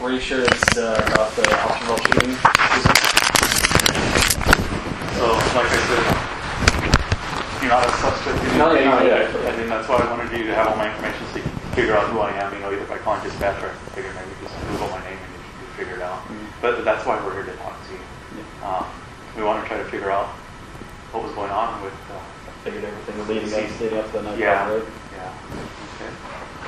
Pretty sure it's about the optional shooting. So, like I said, you're not a suspect. No, you're not. Yeah. I mean, that's why I wanted you to have all my information so you can figure out who I am. Either by calling dispatch or I can figure maybe just Google my name and you can figure it out. Mm-hmm. But that's why we're here to talk to you. Yeah. We want to try to figure out what was going on with. Figured everything leading up to the night. Yeah. Right? Yeah. Okay.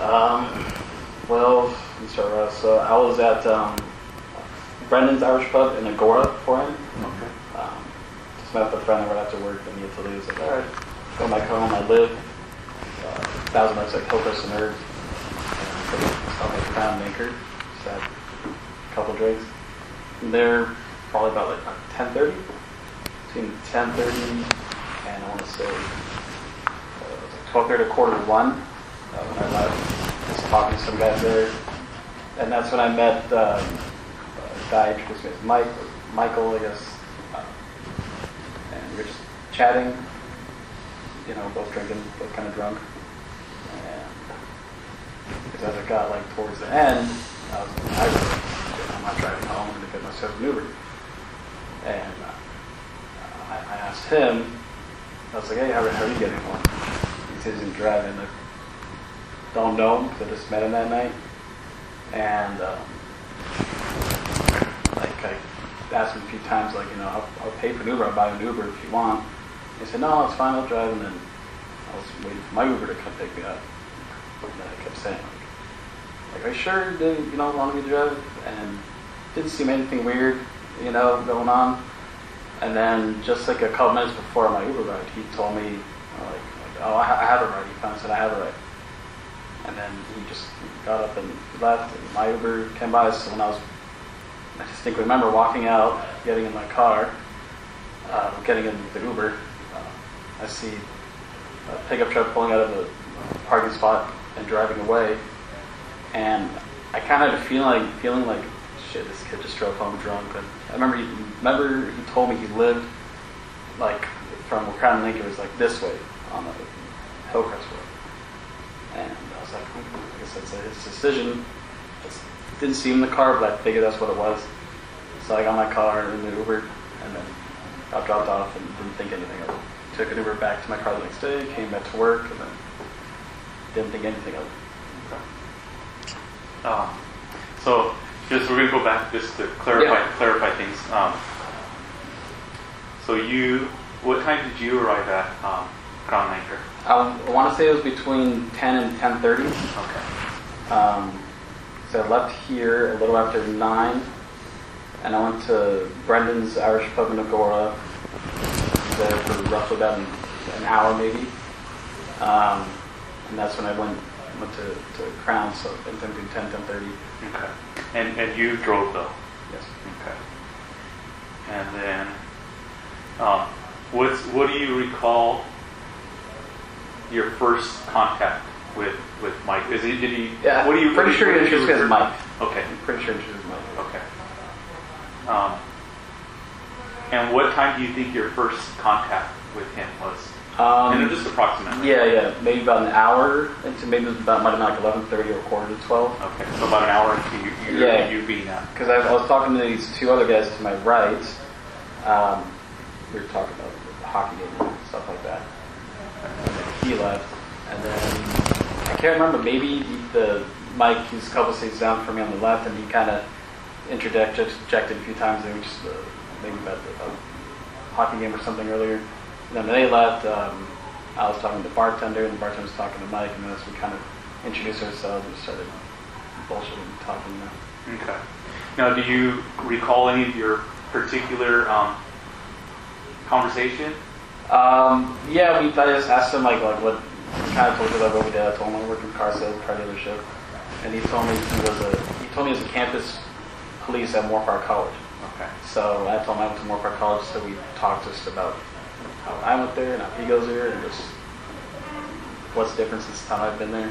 Well, let me start right. So I was at Brendan's Irish Pub in Agora for him. Okay. Just met with a friend right after work, and he told me, he was like, all right, go back home. I live 1,000 bucks like Hillcrest and Nerds. So I found an anchor. Just had a couple drinks. And they're probably about like 10:30. Between 10:30 and I want to say 12:30 to 1:45 when I left. Just talking to some guys there. And that's when I met a guy introduced me as Michael, I guess. And we were just chatting, both drinking, both kind of drunk. And because as it got like towards the end, I was like, I'm not driving home, I'm going to get myself an Uber. And I asked him, I was like, hey, how are you getting home? He says he's driving. I don't know him because I just met him that night. And I asked him a few times, I'll pay for an Uber, I'll buy an Uber if you want. He said, no, it's fine, I'll drive. And then I was waiting for my Uber to come pick me up. And then I kept saying, are you sure you don't want me to drive? And didn't seem anything weird, going on. And then just like a couple minutes before my Uber ride, he told me, I have a ride. He finally said, I have a ride. And then he just got up and left, and my Uber came by. So when I distinctly remember walking out, getting in my car, getting in the Uber, I see a pickup truck pulling out of the parking spot and driving away. And I kind of had a feeling like, shit, this kid just drove home drunk. And I remember he told me he lived from Crown and Lake, it was this way on the Hillcrest Road. And I was like, I guess that's his decision. Didn't see him in the car, but I figured that's what it was. So I got my car in the Uber and then got dropped off and didn't think anything of it. Took an Uber back to my car the next day, came back to work, and then didn't think anything of it. Okay. So we're going to go back just to clarify things. What time did you arrive at Crown and Anchor? I want to say it was between 10 and 10:30. Okay. So I left here a little after 9, and I went to Brendan's Irish Pub in Agora. There for roughly about an hour maybe. And that's when I went to Crown, so between 10 and 10:30. Okay. And you drove though? Yes. Okay. And then, what do you recall your first contact with Mike? Yeah. What do you? Pretty sure he introduced me as Mike. Okay. I'm pretty sure he introduced Mike. Okay. And what time do you think your first contact with him was? Just approximately. Yeah. Maybe about an hour into maybe it was might have been 11:30 or 11:45. Okay, so about an hour into you being out. Because I was talking to these two other guys to my right. We were talking about the hockey game and stuff like that. And then he left, and then I can't remember. Maybe Mike, he's a couple seats down from me on the left, and he kind of interjected a few times. They were just maybe about the hockey game or something earlier. And then when they left, I was talking to the bartender, and the bartender was talking to Mike, and then as we kind of introduced ourselves, we started bullshitting, talking. Okay. Now, do you recall any of your particular conversation? Yeah, I just asked him what kind of told you what we did. I told him I worked in car sales, car dealership, and he told me he was a campus police at Moore Park College. Okay. So I told him I went to Moore Park College, so we talked just about how I went there and how he goes there, and just what's the difference since the time I've been there.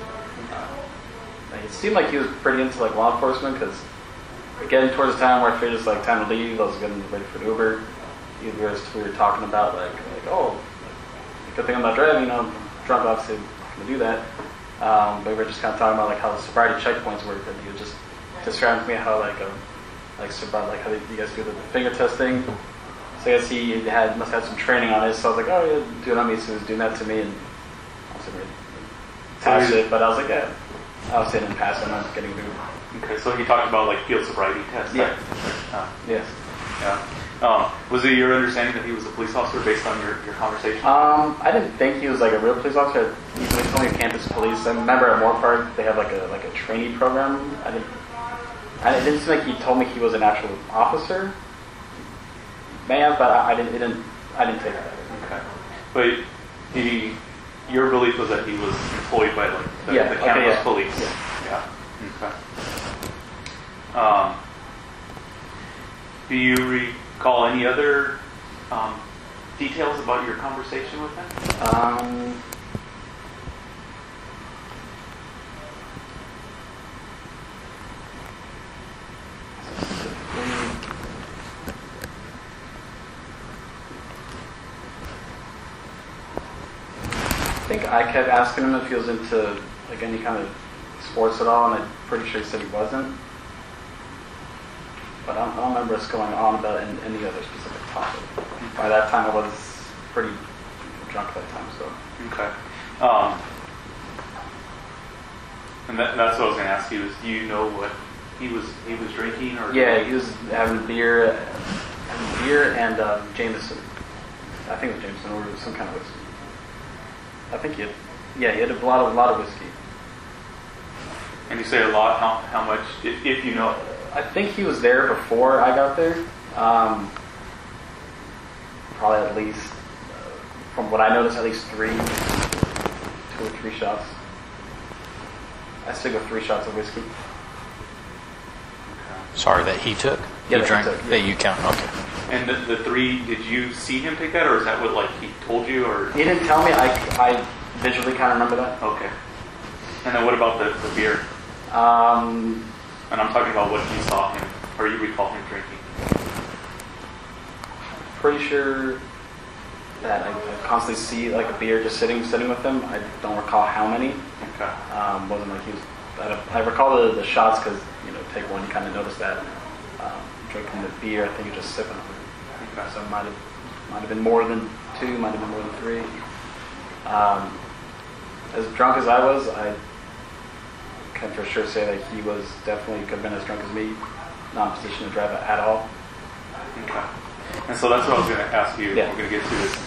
It seemed like he was pretty into law enforcement because getting towards the time where I figured it's time to leave, I was getting ready for an Uber. We were talking about good thing I'm not driving, I'm drunk, obviously I'm not going to do that. But we were just kind of talking about how the sobriety checkpoints work, and he was just describing to me how like how you guys do the finger testing. So I guess he must have had some training on it. So I was like, oh yeah, do it on me. So he was doing that to me, and I was like, pass it. But I was like, yeah, I was saying in pass. I'm not getting moved. Okay, so he talked about like field sobriety tests. Yeah. Yes. Yeah. Was it your understanding that he was a police officer based on your conversation? I didn't think he was like a real police officer. He was only campus police. I remember at Moorpark they have like a trainee program. It didn't seem like he told me he was an actual officer. May have, but I didn't take that. Okay. But your belief was that he was employed by like the campus police. Yeah. Okay. Do you recall any other details about your conversation with him? I think I kept asking him if he was into like any kind of sports at all, and I'm pretty sure he said he wasn't. But I don't remember us going on about any other specific topic. By that time, I was pretty drunk at that time. So okay. And that's what I was going to ask you. Is do you know what he was drinking? Or yeah, he was having beer and Jameson. I think it was Jameson or some kind of whiskey. I think he had a lot of whiskey. And you say a lot. How much? If you know. I think he was there before I got there. Probably at least, from what I noticed, at least 2 or 3 shots. I still go 3 shots of whiskey. Sorry, that he took? Yeah, he drank, took, yeah. that you count, okay. And the 3, did you see him take that, or is that what like he told you? Or He didn't tell me. I visually kind of remember that. Okay. And then what about the beer? And I'm talking about what you saw him, or you recall him drinking. Pretty sure that I constantly see like a beer just sitting with him. I don't recall how many. Okay. Wasn't like he was. I recall the shots because take one, you kind of notice that. Drinking the beer, I think you're just sipping on it. Okay. So it might have been more than 2, might have been more than 3. As drunk as I was, I can for sure say that he was definitely could have been as drunk as me, not in position to drive at all. Okay. And so that's what I was going to ask you. Yeah. We're going to get to this.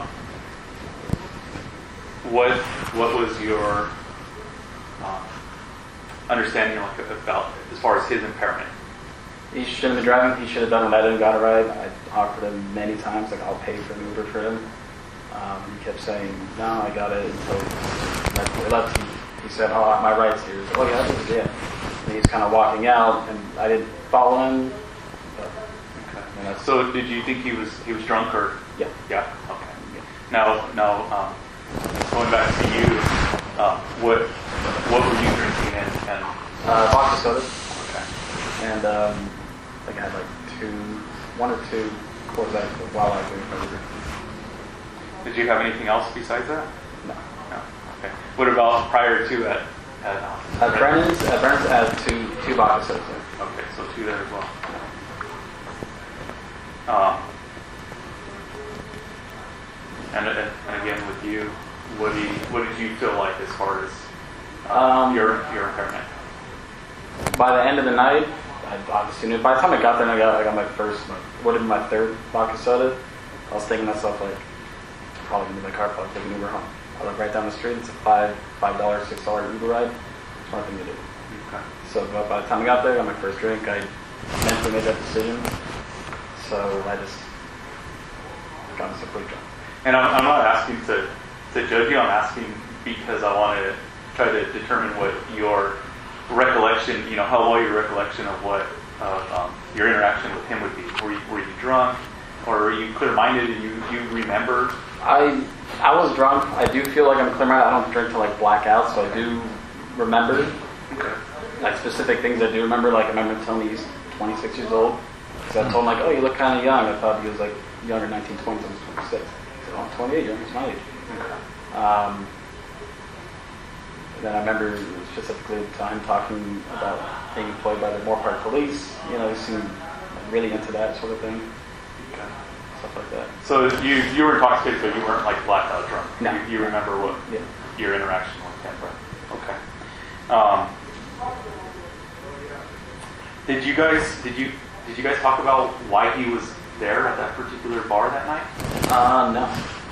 What was your understanding about as far as his impairment? He shouldn't have been driving. He should have done what I did and got a ride. I offered him many times, like I'll pay for an Uber for him. He kept saying, no, I got it. Until we left, he said, oh, my ride's here. So, oh yeah, this is it. And he's kind of walking out, and I didn't follow him. But, okay. So did you think he was drunk or? Yeah. Yeah. Okay. Yeah. Now, going back to you, what were you drinking and vodka soda. Okay. And I think I had like 1 or 2 quarters of while I was doing Uber. Did you have anything else besides that? No. No. Okay. What about prior to at Brennan's I had 2 vodka sodas there. Okay, so 2 there as well. And again with you, what did you feel like as far as your impairment? By the end of the night, I obviously knew. By the time I got there and I got my first, would have been my 3rd vodka soda, I was thinking to myself like, probably gonna be my car, probably take an Uber home. I live right down the street. It's a $5, $6 Uber ride. Smart thing to do. Okay. So by the time I got there, I got my first drink. I mentally made that decision. So I just got myself pretty drunk. And I'm not asking to judge you. I'm asking because I want to try to determine what your recollection, how well your recollection of what your interaction with him would be. Were you drunk, or were you clear-minded and you remember? I was drunk. I do feel like I'm clear-minded. I don't drink to like black out, so I do remember like specific things. I do remember. Like I remember telling me he's 26 years old. Because I told him like, oh, you look kind of young. I thought he was like younger, 19, 20, I was 26. I said, oh, I'm 28. You're almost my age. And then I remember specifically at the time talking about being employed by the Moore Park Police. You know, he seemed really into that sort of thing, Okay. stuff like that. So you were intoxicated, but you weren't like blacked out drunk. No. You remember what Yeah. your interaction with him, right? Okay. Did you guys talk about why he was there at that particular bar that night? No.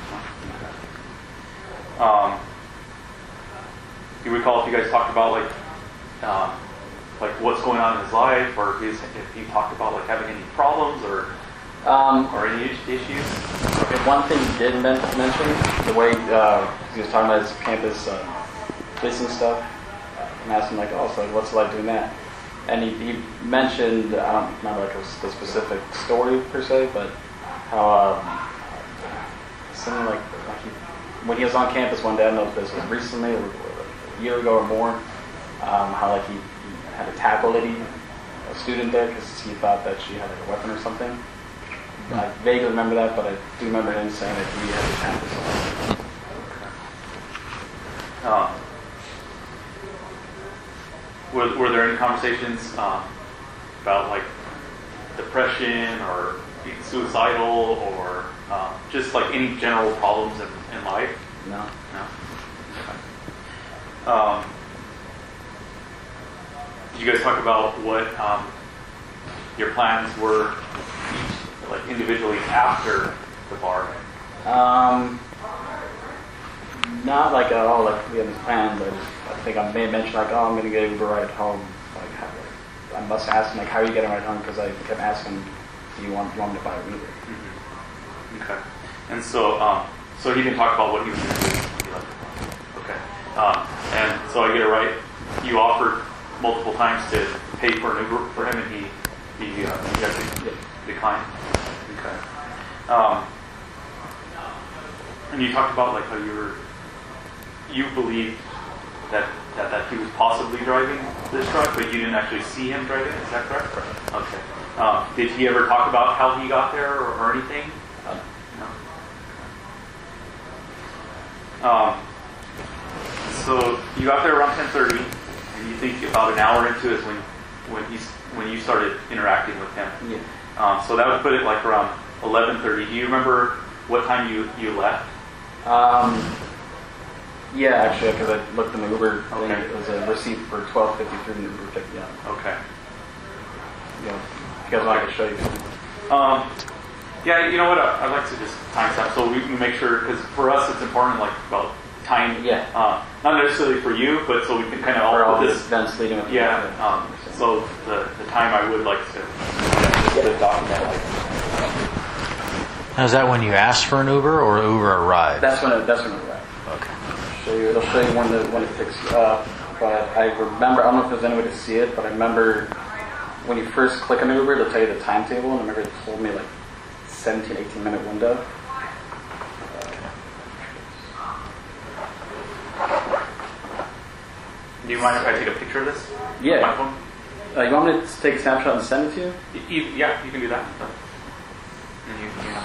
Do you recall if you guys talked about like what's going on in his life, or if he talked about like having any problems or any issues? Okay, one thing he did mention, the way he was talking about his campus policing stuff, and asked him like, oh, so what's it like doing that? And he mentioned, not like the specific story per se, but how something like when he was on campus one day, I don't know if this was recently or a year ago or more, how like he had a tackle a student there because he thought that she had like a weapon or something. I vaguely remember that, but I do remember him saying that he had a campus. Were there any conversations about like depression or being suicidal or just like any general problems in life? No. No. Okay. Did you guys talk about what your plans were, like individually after the bar? Not like at all. Like we had these plans. I think I may have mentioned like, oh, I'm gonna get Uber ride home. Like, I must ask him like, how are you getting right home? Because I kept asking, do you want me to buy an Uber? Mm-hmm. Okay. And so he didn't talk about what he was going to do. Okay. And so I get it right. You offered multiple times to pay for an Uber for him, and he declined. Okay. And you talked about like how you believed that he was possibly driving this truck, but you didn't actually see him driving it. Is that correct? Correct. Okay. Did he ever talk about how he got there or anything? No. So you got there around 10:30, and you think about an hour into it when you started interacting with him. Yeah. So that would put it like around 11:30. Do you remember what time you left? Yeah, actually, because I looked in the Uber thing, Okay. it was a receipt for $12.53 and the Uber picked me up. Okay. You know, if you guys want, I can show you. Yeah, you know what? I'd like to just timestamp so we can make sure, because for us it's important, like about time. Yeah. Not necessarily for you, but so we can kind of For all all put these this. events leading up to Yeah. that. So the time I would like to document. Like, Now, is that when you asked for an Uber or Uber arrived? That's when it arrived. Okay. It'll show you when it picks you up. But I remember, I don't know if there's any way to see it, but I remember when you first click on Uber, it'll tell you the timetable, and I remember it told me like 17, 18 minute window. do you mind if I take a picture of this? Yeah. My phone? You want me to take a snapshot and send it to you? Yeah, you can do that. And you have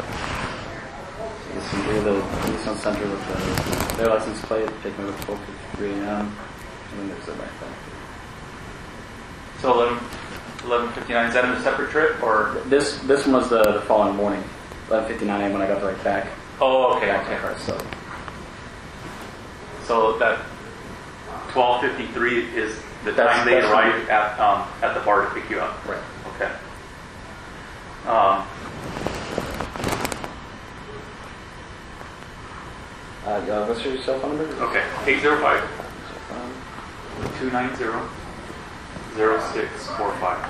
You see here the Nissan Sentra with their license plate, taking me to 12:53 a.m. And then there's it right there. So 11:59. Is that in a separate trip or? This one was the following morning, 11:59 a.m. when I got right back. Oh, okay. Back to my car, So that 12:53 is the That's- time they that's- arrived at the bar to pick you up. Right. Okay. What's your cell phone number? Okay. 805 290 0645.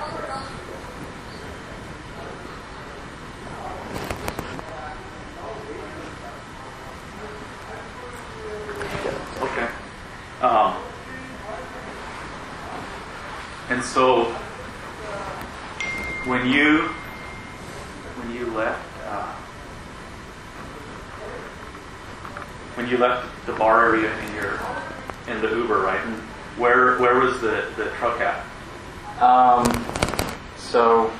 Okay. And so when you left the bar area in the Uber, right? Where was the truck at? So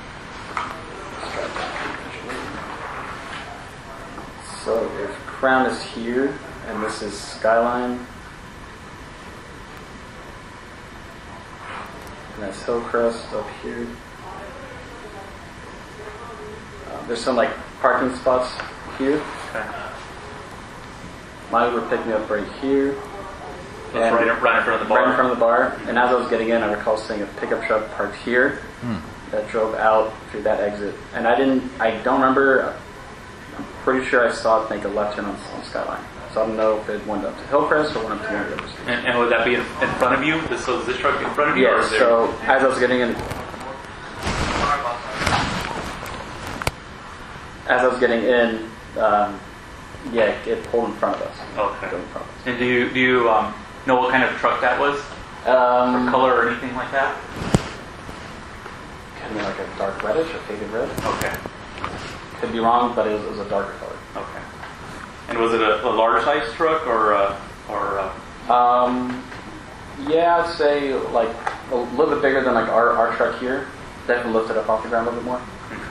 if Crown is here, and this is Skyline, and that's Hillcrest up here. There's some like parking spots here. Okay. My Uber picked me up right here. That's right in front of the bar. Right in front of the bar. And as I was getting in, I recall seeing a pickup truck parked here that drove out through that exit. And I don't remember. I'm pretty sure I saw it make a left turn on Skyline. So I don't know if it went up to Hillcrest or went up to one of the other streets. And would that be in front of you? So is this truck in front of you? Yeah, or is there... so as I was getting in, it pulled in front of us. Okay. In front of us. And do you know what kind of truck that was? Or color or anything like that? Could be like a dark reddish, a faded red. Okay. Could be wrong, but it was a darker color. Okay. And was it a large size truck or yeah, I'd say like a little bit bigger than like our truck here. Definitely lifted up off the ground a little bit more.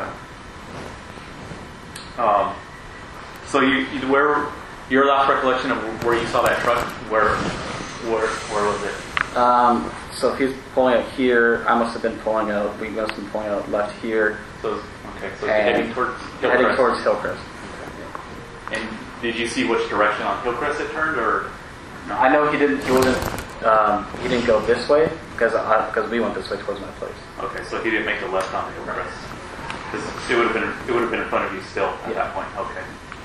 Okay. So where your last recollection of where you saw that truck? Where was it? So if he's pulling out here, I must have been pulling out. We must have been pulling out left here. So heading towards Hillcrest. Heading towards Hillcrest. And did you see which direction on Hillcrest it turned, or no? I know he didn't. He wasn't. He didn't go this way because we went this way towards my place. Okay, so he didn't make the left on Hillcrest because it would have been in front of you still at that point. Okay.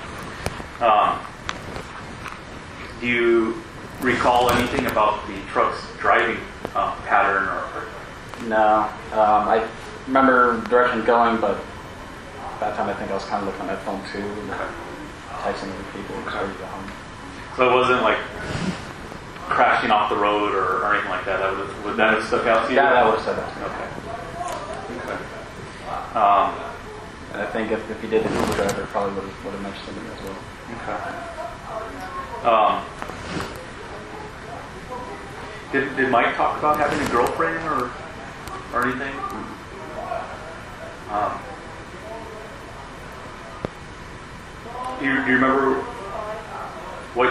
Do you recall anything about the truck's driving pattern or? No, I remember the direction going, but at that time I think I was kind of looking at my phone too, and texting other people and started to go home. So it wasn't like crashing off the road or anything like that. Would that have stuck out to you? Yeah, that would have said that. Okay. And I think if he did, the Uber driver probably would have mentioned something as well. Okay. Did Mike talk about having a girlfriend or anything? Do you remember what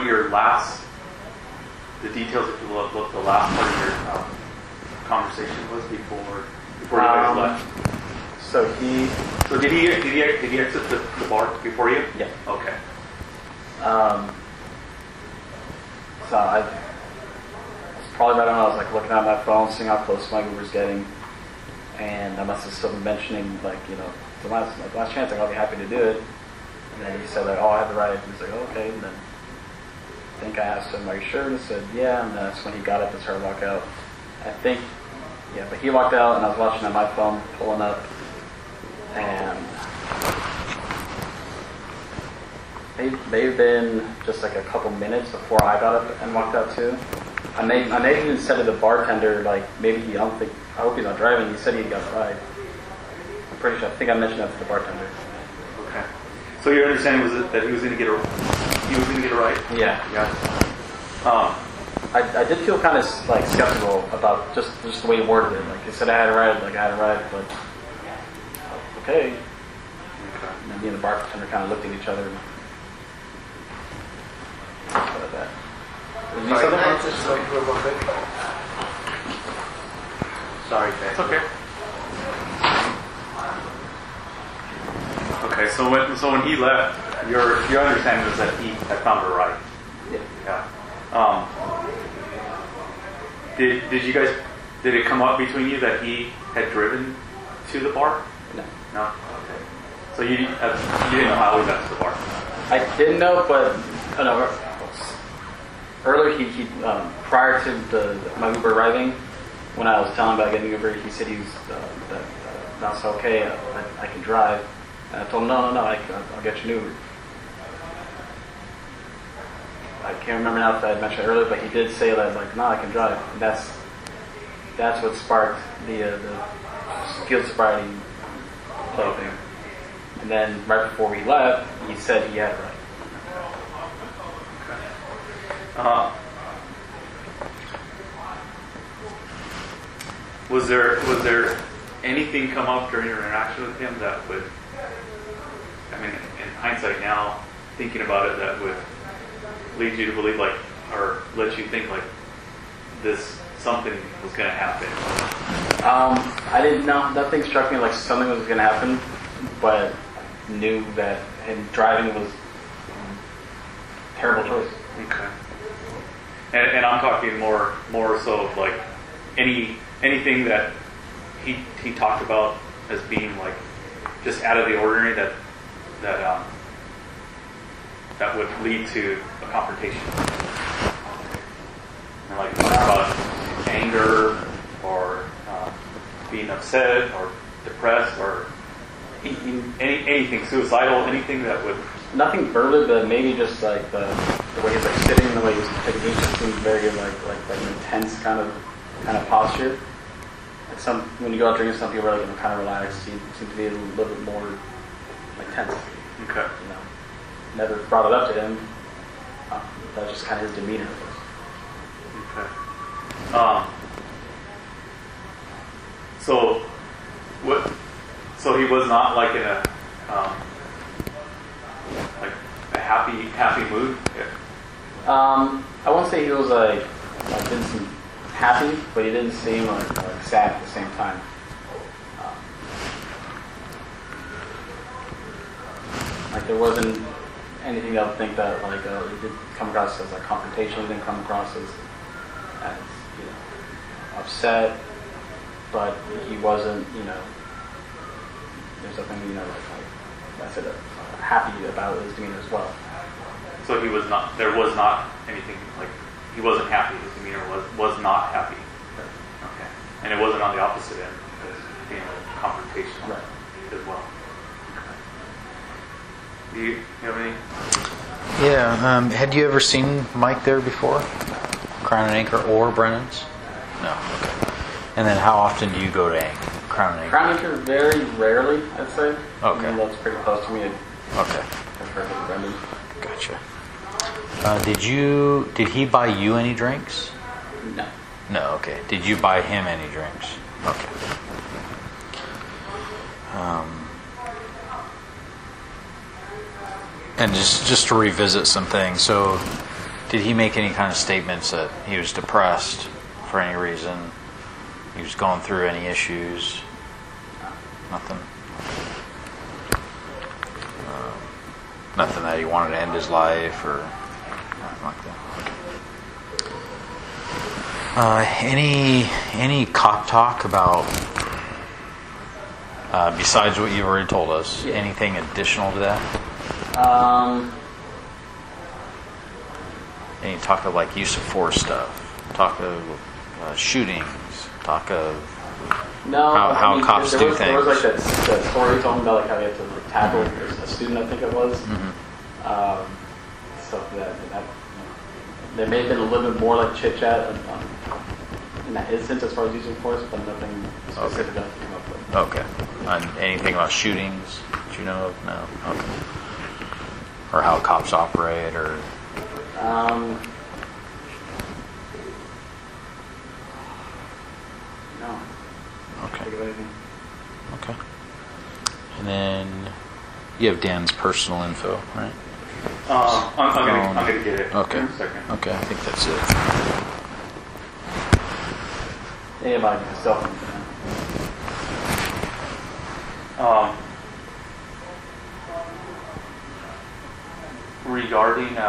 the details if you look the last part of your conversation was before you guys left? So did he exit the bar before you? Yeah. Okay. So I probably right on. I was like looking at my phone, seeing how close my Uber's getting, and I must have still been mentioning the last chance, I'll be happy to do it. And then he said like, oh, I had the ride. He's like, oh, okay. And then I think I asked him, are you sure? And he said, yeah. And that's when he got up and started to walk out. I think, yeah. But he walked out, and I was watching on my phone, pulling up, and they've been just like a couple minutes before I got up and walked out too. I may have even said to the bartender, like, maybe I hope he's not driving. He said he got a ride. I'm pretty sure. I think I mentioned that to the bartender. Okay. So your understanding was that he was going to get a ride? Yeah. I did feel kind of like skeptical about just the way he worded it. Like he said I had a ride, but okay. And then me and the bartender kind of looked at each other. And like that. Did you say that? Just like a little bit. Sorry, Dave. It's okay. Okay, so when he left, your understanding was that he had found a ride. Yeah. Did it come up between you that he had driven to the bar? No. No? Okay. So you didn't know how he got to the bar? I didn't know, but earlier he prior to my Uber arriving, when I was telling him about getting Uber, he said he was that's okay. I can drive. And I told him no, I'll get you an Uber. I can't remember now if I had mentioned it earlier, but he did say that like no, I can drive. And that's what sparked the field sobriety play thing. And then right before we left, he said he had a ride. Was there anything come up during your interaction with him that would, I mean, in hindsight now, thinking about it, that would lead you to believe like, or let you think like this, something was going to happen? I didn't know. Nothing struck me like something was going to happen, but knew that him driving was a terrible choice. Okay. And I'm talking more so of like anything that he talked about as being like just out of the ordinary that would lead to a confrontation. And like about anger or being upset or depressed or anything suicidal, anything that would. Nothing further, but maybe just like the way he's like sitting, the way he's taking each seems very like an intense kind of posture. Like when you go out drinking, some people are like kind of relaxed. He seems to be a little bit more like tense. Okay. Never brought it up to him. That's just kind of his demeanor. Okay. So what? So he was not like in a like a happy mood. I won't say he was like didn't seem happy, but he didn't seem like sad at the same time. Like there wasn't anything I would think that like it did come across as like confrontation. It didn't come across as upset, but he wasn't there's something like I said happy about his demeanor as well. So he was not. There was not anything like he wasn't happy. His demeanor was not happy. Okay, and it wasn't on the opposite end, as being confrontational as well. Okay. Do you have any? Yeah. Had you ever seen Mike there before? Crown and Anchor or Brennan's? No. Okay. And then how often do you go to Crown and Anchor? Crown and Anchor very rarely, I'd say. Okay. That's pretty close to me. Okay. Brendan. Gotcha. Did he buy you any drinks? No. No, okay. Did you buy him any drinks? Okay. And just to revisit some things, so did he make any kind of statements that he was depressed for any reason? He was going through any issues? Nothing? Nothing that he wanted to end his life or nothing like that? Any cop talk about, besides what you've already told us, anything additional to that? Any talk of like use of force stuff? Talk of shootings? Talk of how cops do things? There was like that story you told me about like how he had to like, tackle a student, I think it was. So that there may have been a little bit more like chit chat in that instance as far as using force, but nothing specific that came up with. Okay. Anything about shootings that you know of? No. Okay. Or how cops operate, or no. Okay. Think of anything. Okay. And then you have Dan's personal info, right? I'm gonna get it. Okay. In a second. Okay, I think that's it. Anybody can still think regarding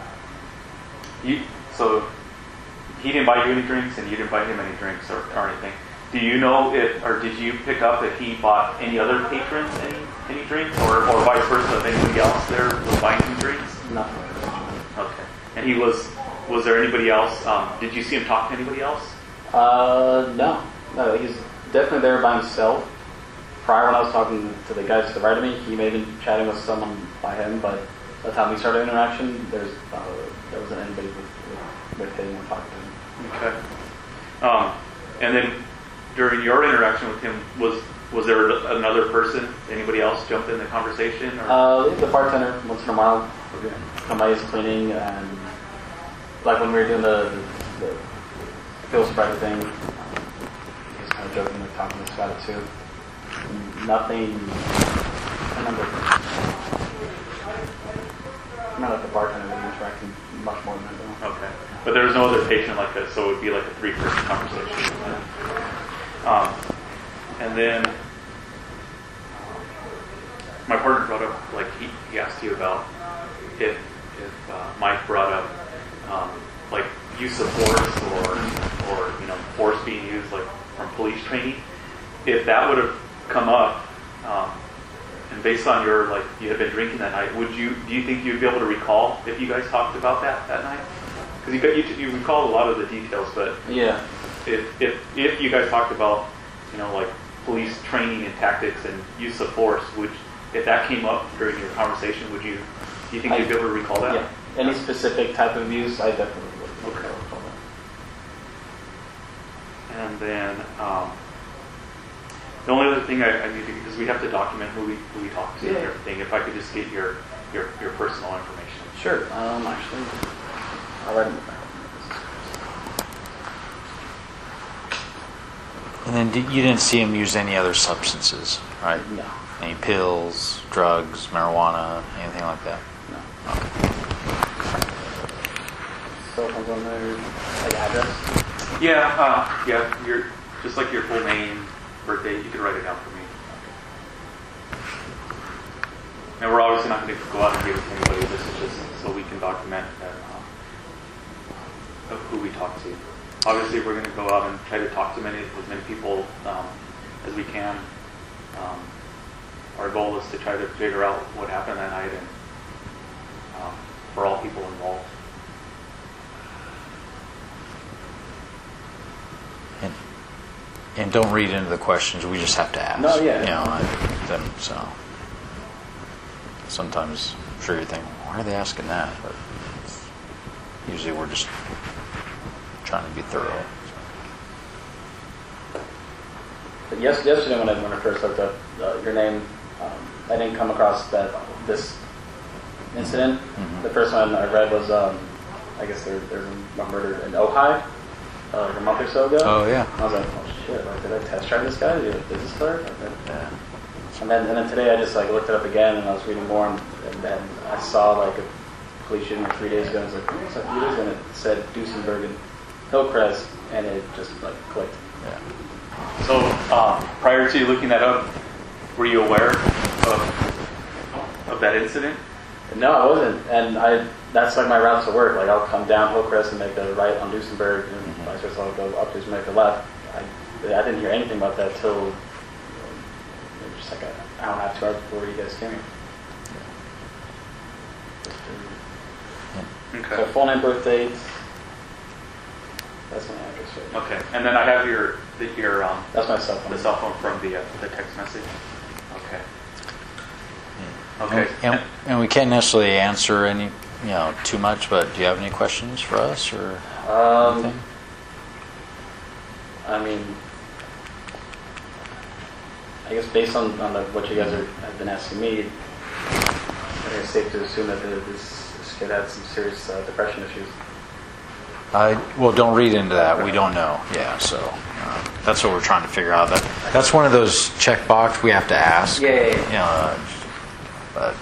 so he didn't buy you any drinks and you didn't buy him any drinks or anything. Do you know or did you pick up if he bought any other patrons any drinks or vice versa, if anybody else there was buying some drinks? Nothing. Okay. And was there anybody else? Did you see him talk to anybody else? No. He's definitely there by himself. Prior, when I was talking to the guys to the right of me, he may have been chatting with someone by him, but by the time we started interaction, there wasn't anybody with him or talking to him. Okay. And then during your interaction with him, was there another person, anybody else jump in the conversation? Or? The bartender, once in a while, would come by, he's cleaning, and like when we were doing the Phil spreader thing, he was kind of joking, like talking to us about it too. Nothing. I remember. Not like the bartender was interacting much more than that. Okay, but there was no other patient like this, so it would be like a 3-person conversation. And then my partner brought up, like he asked you about if Mike brought up like use of force or force being used like from police training. If that would have come up, and based on your you had been drinking that night, do you think you'd be able to recall if you guys talked about that night? Because you recall a lot of the details, but Yeah. if you guys talked about like police training and tactics and use of force, if that came up during your conversation, do you think you'd be able to recall that? Yeah. Any specific type of use, I definitely would. Okay. And then the only other thing I need to, because we have to document who we talk to and everything. If I could just get your personal information. Sure. Actually, I'll write it down. And then you didn't see him use any other substances, right? No. Any pills, drugs, marijuana, anything like that? No. Okay. Cell phone's on there. Like address? Yeah, your just like your full name, birthday. You could write it down for me. And we're obviously not going to go out and give it to anybody. This is just so we can document that of who we talk to. Obviously, we're going to go out and try to talk to as many people as we can. Our goal is to try to figure out what happened that night and for all people involved. And don't read into the questions. We just have to ask. No, yeah. So sometimes I'm sure you think, why are they asking that? But usually we're just trying to be thorough. But yesterday when I first looked up your name, I didn't come across this incident. Mm-hmm. The first one I read was I guess there's a murder in Ojai like a month or so ago. Oh yeah. I was like, oh shit! Like, did I test drive this guy? Did he have a business card? Yeah. And then today I just looked it up again and I was reading more and then I saw a police shooting 3 days ago and I was like, what's that? And it said Duesenberg and Hillcrest and it just clicked. Yeah. So prior to looking that up, were you aware of that incident? No, I wasn't, and that's my route to work. I'll come down Hillcrest and make a right on Duesenberg, and vice versa. I'll go up Duesenberg, make a left. I didn't hear anything about that till just an hour and a half, 2 hours before you guys came here. Okay. So full name, birth date. That's my address. Right? Okay. And then I have your That's my cell phone. the cell phone from the text message. Okay. Okay. And we can't necessarily answer any, too much, but do you have any questions for us or anything? I mean, I guess based on what you guys have been asking me, I think it's safe to assume that this kid had some serious depression issues. Well, don't read into that. We don't know. Yeah, so that's what we're trying to figure out. That's one of those checkbox we have to ask. Yeah. But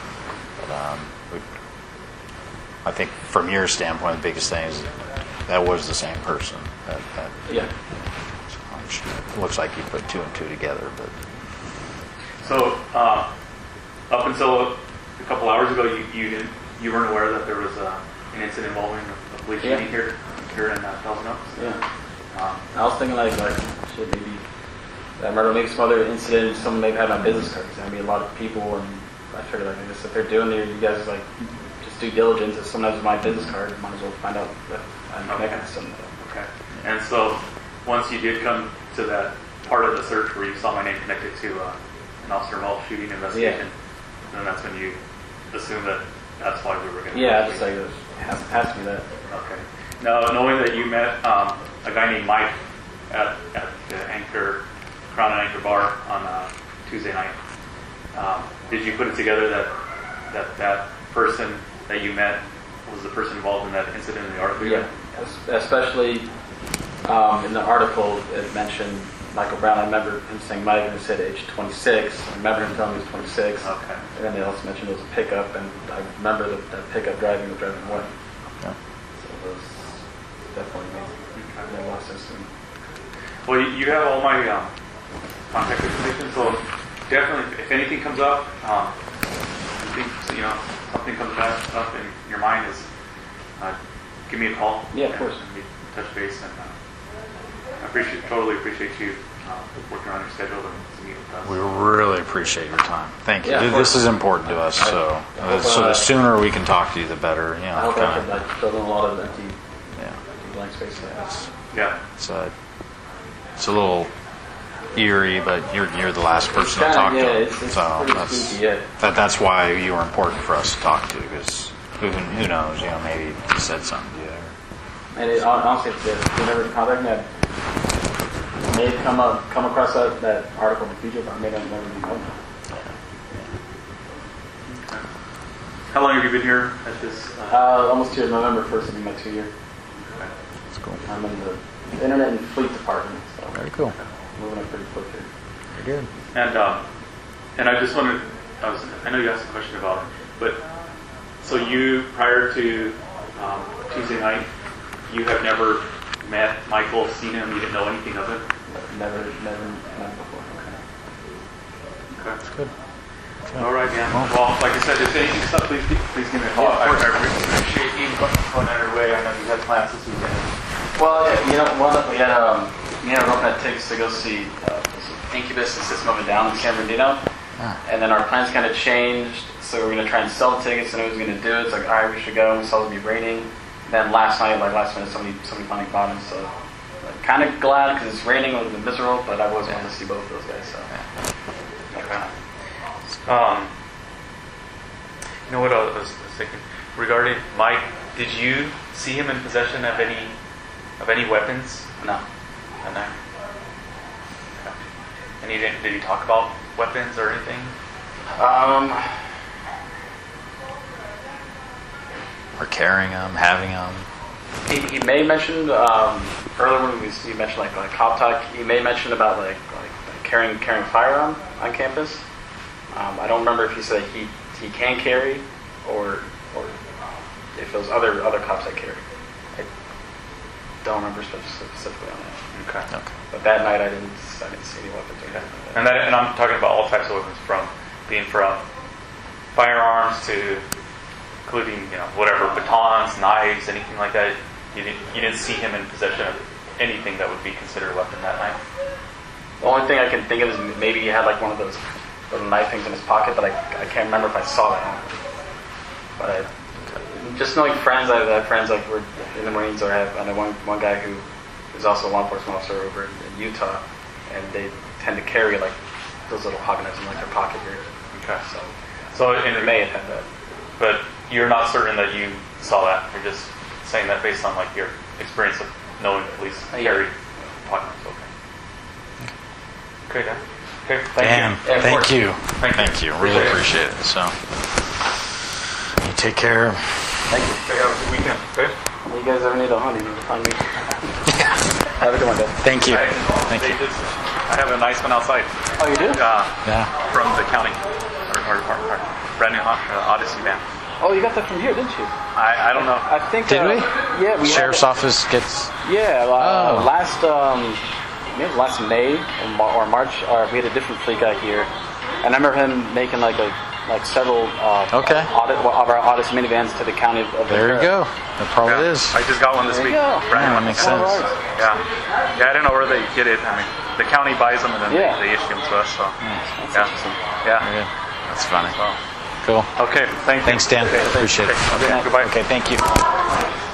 I think from your standpoint, the biggest thing is that was the same person. Yeah. It looks like you put 2 and 2 together, but So up until a couple hours ago, you weren't aware that there was an incident involving a police shooting here in Thousand Oaks? Yeah. I was thinking shit, maybe that murder, maybe some other incident, someone maybe had my business cards. I mean, a lot of people, and I figured if they're doing there, you guys just due diligence. If someone has my business card, you might as well find out that I'm connected to someone. Okay. And so once you did come to that part of the search where you saw my name connected to an officer-involved shooting investigation, then that's when you assumed that's why we were going to... Yeah, just it has to be that. Okay. Now, knowing that you met a guy named Mike at the Crown and Anchor Bar on Tuesday night, did you put it together that person that you met was the person involved in that incident in the article? Yeah, especially in the article it mentioned Michael Brown. I remember him saying Mike and it said age 26. I remember him telling me he was 26. Okay. And then they also mentioned it was a pickup, and I remember that pickup driving away. yeah. So it was definitely me. Okay. I lost sense to me. Well, you have all my contact information, so definitely, if anything comes up, you think, something comes up in your mind, is give me a call. Yeah, of course. And we touch base, and I totally appreciate you working on your schedule to meet with us. We really appreciate your time. Thank you. Yeah, of This course. is important to us, so the sooner we can talk to you, the better. I hope I kinda- could fill in a lot of empty yeah. blank space. Yeah. It's a little eerie, but you're the last person to talk to. It's So pretty spooky, yeah. that's why you were important for us to talk to, because who knows, maybe he said something to you. And honestly, if they never contact me, I may come across that article in the future, but I may not never even know. How long have you been here at this? Almost 2 years. November 1st will be my 2 year. That's cool. I'm in the internet and fleet department, so Very cool. moving up pretty quick here. Very good. And I just wanted, I know you asked a question about it, but so you, prior to Tuesday night, you have never met Michael, seen him, you didn't know anything of him? Never before. Okay. Okay. That's good. All right, man. Well, like I said, if anything stuff, please give me a call. Yeah, of course. I really appreciate you going out of your way. I know you had plans this weekend. Well, yeah, we had a rope net tickets to go see Incubus and System of a Down in San Bernardino, and then our plans kind of changed. So we were going to try and sell tickets, and who was going to do it? It's like, all right, we should go. We saw it would be raining. Then last night, last minute, somebody finally bought them. So kind of glad because it's raining. It would have been miserable, but I was wanting to see both of those guys. So. Okay. You know what I was thinking regarding Mike? Did you see him in possession of any weapons? No. No. Okay. And did he talk about weapons or anything? Or carrying them, having them. He may mention earlier when he mentioned like cop talk. He may mention about like carrying firearm on campus. I don't remember if he said he can carry or if those other cops that carry. I don't remember specifically on that. Okay. But that night I didn't see any weapons or anything like that. And I'm talking about all types of weapons, from firearms to including whatever, batons, knives, anything like that. You didn't see him in possession of anything that would be considered a weapon that night. The only thing I can think of is maybe he had like one of those little knife things in his pocket, but I can't remember if I saw that. But just knowing friends, I have friends like were in the Marines, or I know one guy who is also a law enforcement officer over in Utah, and they tend to carry like those little pocket knives in like their pocket here. Okay. So they may have had that. But you're not certain that you saw that. You're just saying that based on like your experience of knowing police carry pocket knives. Okay, Dan. Okay, thank Dan, you. Yeah, of thank course. you. Thank you. Thank you. Really appreciate it. So, you take care. Thank you. Okay, have a good weekend. Okay. You guys ever need a honey? You can find me. Have a good one, guys. Thank you. Thank you. I have a nice one outside. Oh, you do? Yeah. From the county. Our brand new Odyssey van. Oh, you got that from here, didn't you? I don't know. I think. Did we? Yeah, we Sheriff's had office gets. Yeah, Oh. last May or March, we had a different fleet guy here, and I remember him making like several Okay. of our Odyssey minivans to the county of There you Ventura. go. That probably Yeah, is. I just got one this There week. you go. Brand new Yeah, one. that makes Oh, sense. right. Yeah, I didn't know where they get it. I mean, the county buys them and then Yeah. they issue them to us. So, That's yeah, interesting. yeah. Very good. That's funny. So, Cool. okay, thank you. Thanks, Dan. Okay. Appreciate it. Okay, goodbye. Okay, thank you.